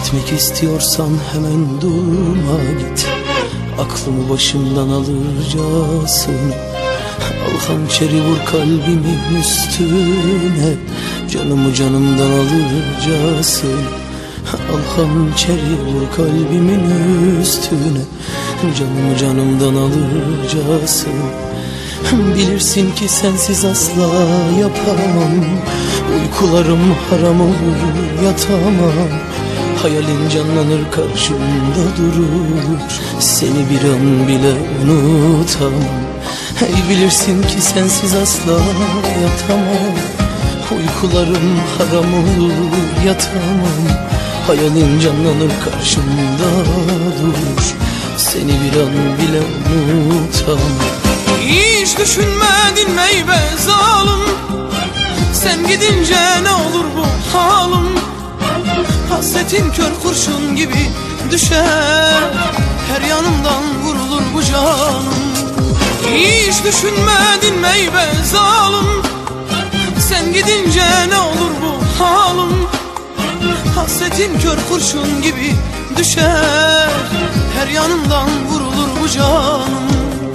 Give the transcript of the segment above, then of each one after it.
Gitmek istiyorsan hemen durma git. Aklımı başımdan alırcasın. Al hançeri vur kalbimin üstüne. Canımı canımdan alırcasın. Al hançeri vur kalbimin üstüne. Canımı canımdan alırcasın. Bilirsin ki sensiz asla yapamam. Uykularım haram olur, yatamam. Hayalin canlanır karşımda durur. Seni bir an bile unutamam. Hey, bilirsin ki sensiz asla yatamam. Uykularım haram olur, yatamam. Hayalin canlanır karşımda durur. Seni bir an bile unutamam. Hiç düşünmedin meyve zalim. Sen gidince ne olur bu halim. Hasretin kör kurşun gibi düşer. Her yanımdan vurulur bu canım. Hiç düşünmedin meyve zalim. Sen gidince ne olur bu halim. Hasretin kör kurşun gibi düşer. Her yanımdan vurulur bu canım.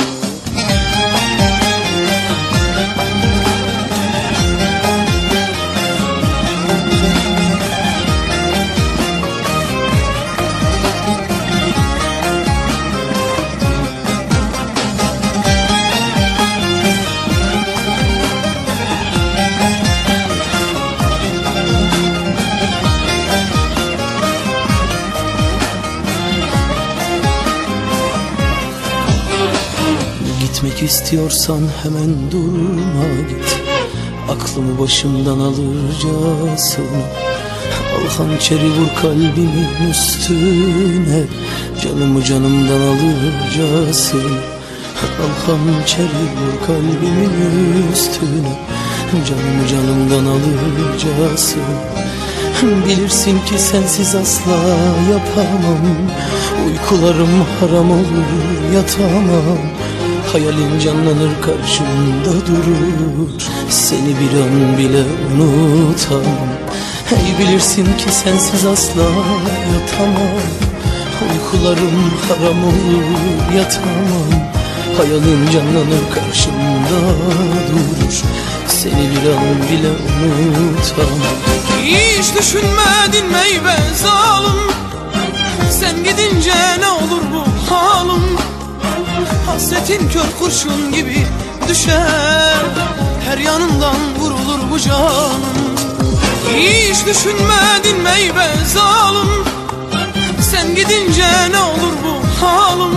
Gitmek istiyorsan hemen durma git. Aklımı başımdan alırcasın. Al hançeri vur kalbimin üstüne. Canımı canımdan alırcasın. Al hançeri vur kalbimin üstüne. Canımı canımdan alırcasın. Bilirsin ki sensiz asla yapamam. Uykularım haram olur, yatamam. Hayalin canlanır karşımda durur. Seni bir an bile unutamam. Hey, bilirsin ki sensiz asla yatamam. Uykularım haram olur, yatamam. Hayalin canlanır karşımda durur. Seni bir an bile unutamam. Hiç düşünmedin meyve zalim. Sen gidince ne olur bu halim. Hasretin kör kurşun gibi düşer. Her yanımdan vurulur bu canım. Hiç düşünmedin meyve zalim. Sen gidince ne olur bu halim.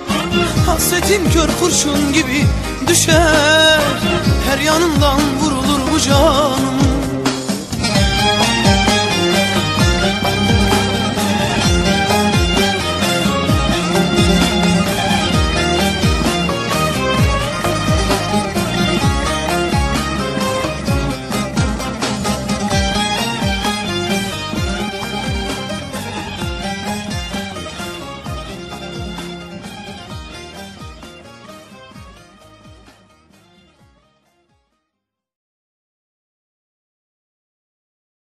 Hasretin kör kurşun gibi düşer. Her yanımdan vurulur